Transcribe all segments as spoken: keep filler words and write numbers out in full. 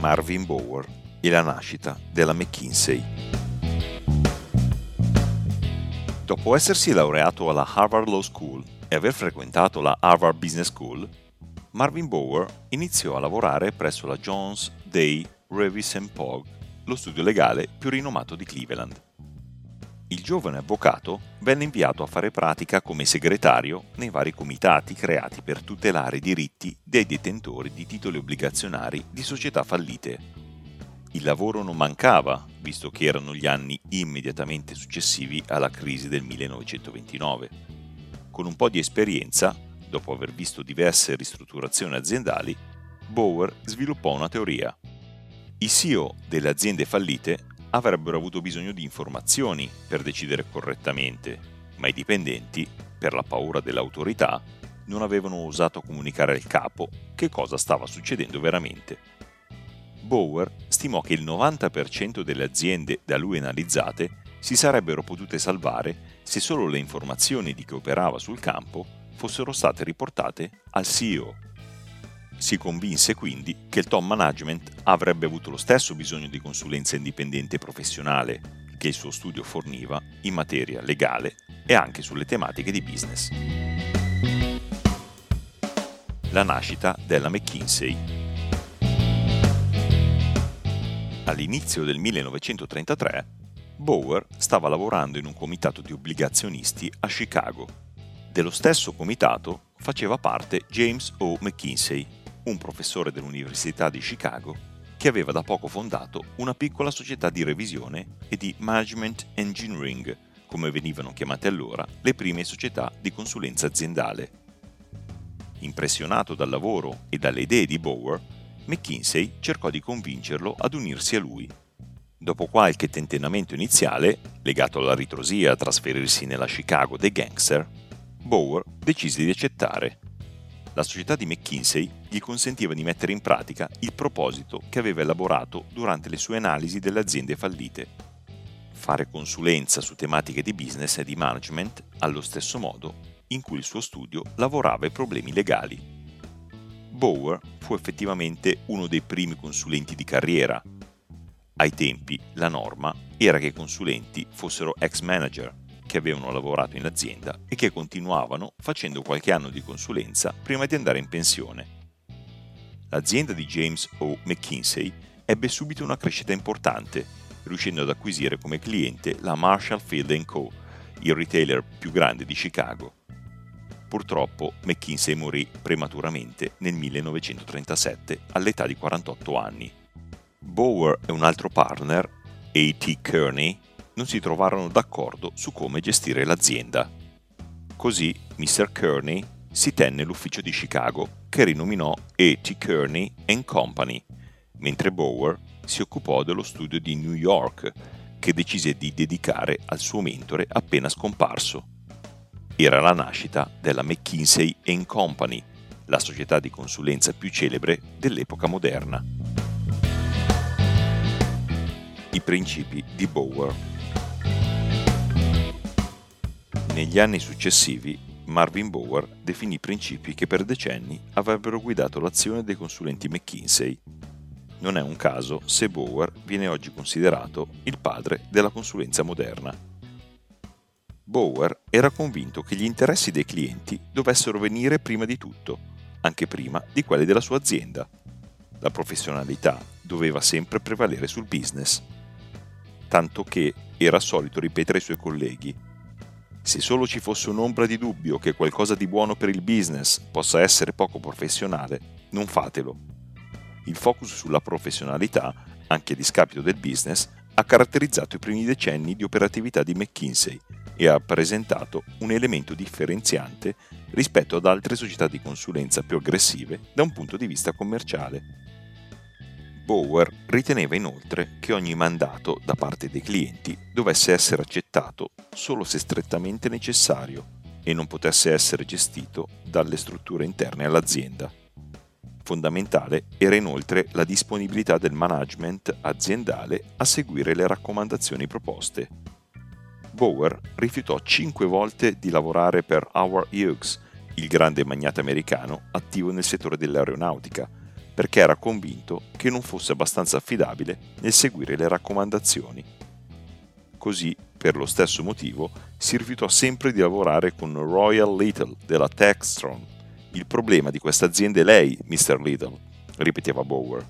Marvin Bower e la nascita della McKinsey. Dopo essersi laureato alla Harvard Law School e aver frequentato la Harvard Business School, Marvin Bower iniziò a lavorare presso la Jones Day Revis and Pogge, lo studio legale più rinomato di Cleveland. Il giovane avvocato venne inviato a fare pratica come segretario nei vari comitati creati per tutelare i diritti dei detentori di titoli obbligazionari di società fallite. Il lavoro non mancava, visto che erano gli anni immediatamente successivi alla crisi del millenovecentoventinove. Con un po' di esperienza, dopo aver visto diverse ristrutturazioni aziendali, Bower sviluppò una teoria. I C E O delle aziende fallite avrebbero avuto bisogno di informazioni per decidere correttamente, ma i dipendenti, per la paura dell'autorità, non avevano osato comunicare al capo che cosa stava succedendo veramente. Bower stimò che il novanta per cento delle aziende da lui analizzate si sarebbero potute salvare se solo le informazioni di chi operava sul campo fossero state riportate al C E O. Si convinse quindi che il top management avrebbe avuto lo stesso bisogno di consulenza indipendente e professionale che il suo studio forniva in materia legale e anche sulle tematiche di business. La nascita della McKinsey. All'inizio del millenovecentotrentatré, Bower stava lavorando in un comitato di obbligazionisti a Chicago. Dello stesso comitato faceva parte James O. McKinsey, un professore dell'Università di Chicago che aveva da poco fondato una piccola società di revisione e di management engineering, come venivano chiamate allora le prime società di consulenza aziendale. Impressionato dal lavoro e dalle idee di Bower, McKinsey cercò di convincerlo ad unirsi a lui. Dopo qualche tentennamento iniziale, legato alla ritrosia a trasferirsi nella Chicago dei gangster, Bower decise di accettare. La società di McKinsey gli consentiva di mettere in pratica il proposito che aveva elaborato durante le sue analisi delle aziende fallite: fare consulenza su tematiche di business e di management allo stesso modo in cui il suo studio lavorava ai problemi legali. Bower fu effettivamente uno dei primi consulenti di carriera. Ai tempi la norma era che i consulenti fossero ex-manager che avevano lavorato in azienda e che continuavano facendo qualche anno di consulenza prima di andare in pensione. L'azienda di James O. McKinsey ebbe subito una crescita importante, riuscendo ad acquisire come cliente la Marshall Field and Co., il retailer più grande di Chicago. Purtroppo McKinsey morì prematuramente nel millenovecentotrentasette all'età di quarantotto anni. Bower e un altro partner, A T Kearney, non si trovarono d'accordo su come gestire l'azienda. Così mister Kearney si tenne l'ufficio di Chicago, che rinominò A T Kearney and Company, mentre Bower si occupò dello studio di New York, che decise di dedicare al suo mentore appena scomparso. Era la nascita della McKinsey and Company, la società di consulenza più celebre dell'epoca moderna. I principi di Bower. Negli anni successivi, Marvin Bower definì principi che per decenni avrebbero guidato l'azione dei consulenti McKinsey. Non è un caso se Bower viene oggi considerato il padre della consulenza moderna. Bower era convinto che gli interessi dei clienti dovessero venire prima di tutto, anche prima di quelli della sua azienda. La professionalità doveva sempre prevalere sul business, tanto che era solito ripetere ai suoi colleghi: se solo ci fosse un'ombra di dubbio che qualcosa di buono per il business possa essere poco professionale, non fatelo. Il focus sulla professionalità, anche a discapito del business, ha caratterizzato i primi decenni di operatività di McKinsey e ha presentato un elemento differenziante rispetto ad altre società di consulenza più aggressive da un punto di vista commerciale. Bower riteneva inoltre che ogni mandato da parte dei clienti dovesse essere accettato solo se strettamente necessario e non potesse essere gestito dalle strutture interne all'azienda. Fondamentale era inoltre la disponibilità del management aziendale a seguire le raccomandazioni proposte. Bower rifiutò cinque volte di lavorare per Howard Hughes, il grande magnate americano attivo nel settore dell'aeronautica, perché era convinto che non fosse abbastanza affidabile nel seguire le raccomandazioni. Così, per lo stesso motivo, si rifiutò sempre di lavorare con Royal Little della Textron. Il problema di questa azienda è lei, mister Little, ripeteva Bower.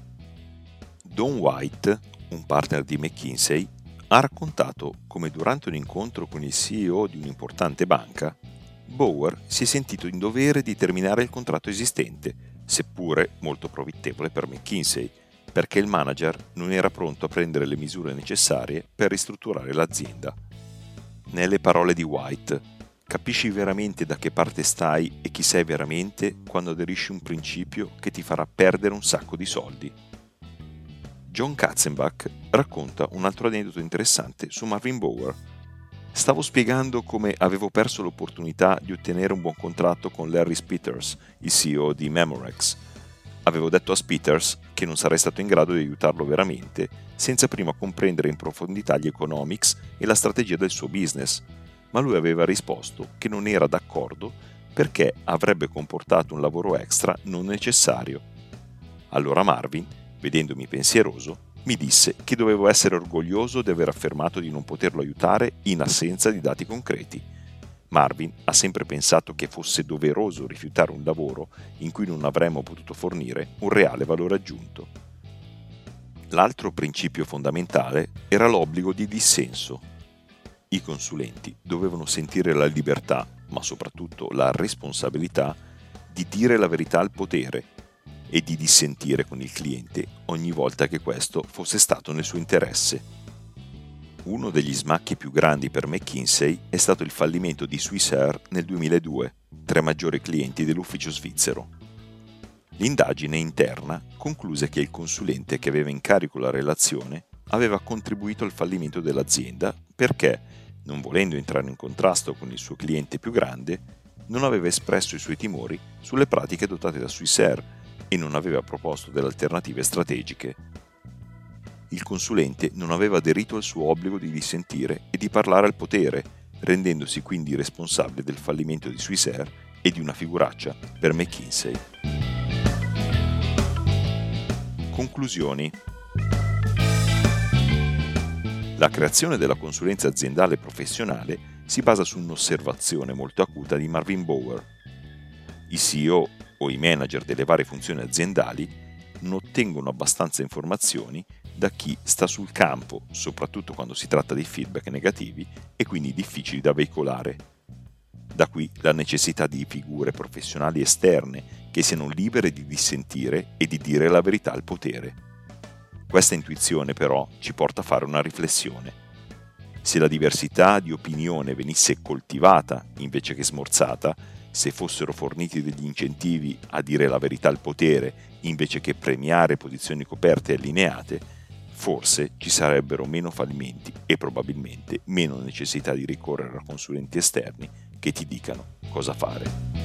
Don White, un partner di McKinsey, ha raccontato come durante un incontro con il C E O di un'importante banca, Bower si è sentito in dovere di terminare il contratto esistente, seppure molto profittevole per McKinsey, perché il manager non era pronto a prendere le misure necessarie per ristrutturare l'azienda. Nelle parole di White, capisci veramente da che parte stai e chi sei veramente quando aderisci a un principio che ti farà perdere un sacco di soldi. John Katzenbach racconta un altro aneddoto interessante su Marvin Bower. Stavo spiegando come avevo perso l'opportunità di ottenere un buon contratto con Larry Spitters, il C E O di Memorex. Avevo detto a Spitters che non sarei stato in grado di aiutarlo veramente, senza prima comprendere in profondità gli economics e la strategia del suo business, ma lui aveva risposto che non era d'accordo perché avrebbe comportato un lavoro extra non necessario. Allora Marvin, vedendomi pensieroso, mi disse che dovevo essere orgoglioso di aver affermato di non poterlo aiutare in assenza di dati concreti. Marvin ha sempre pensato che fosse doveroso rifiutare un lavoro in cui non avremmo potuto fornire un reale valore aggiunto. L'altro principio fondamentale era l'obbligo di dissenso. I consulenti dovevano sentire la libertà, ma soprattutto la responsabilità, di dire la verità al potere e di dissentire con il cliente ogni volta che questo fosse stato nel suo interesse. Uno degli smacchi più grandi per McKinsey è stato il fallimento di Swissair nel duemiladue, tra i maggiori clienti dell'ufficio svizzero. L'indagine interna concluse che il consulente che aveva in carico la relazione aveva contribuito al fallimento dell'azienda perché, non volendo entrare in contrasto con il suo cliente più grande, non aveva espresso i suoi timori sulle pratiche adottate da Swissair e non aveva proposto delle alternative strategiche. Il consulente non aveva aderito al suo obbligo di dissentire e di parlare al potere, rendendosi quindi responsabile del fallimento di Swissair e di una figuraccia per McKinsey. Conclusioni. La creazione della consulenza aziendale professionale si basa su un'osservazione molto acuta di Marvin Bower. I C E O o i manager delle varie funzioni aziendali non ottengono abbastanza informazioni da chi sta sul campo, soprattutto quando si tratta di feedback negativi e quindi difficili da veicolare. Da qui la necessità di figure professionali esterne che siano libere di dissentire e di dire la verità al potere. Questa intuizione però ci porta a fare una riflessione. Se la diversità di opinione venisse coltivata invece che smorzata, se fossero forniti degli incentivi a dire la verità al potere invece che premiare posizioni coperte e allineate, forse ci sarebbero meno fallimenti e probabilmente meno necessità di ricorrere a consulenti esterni che ti dicano cosa fare.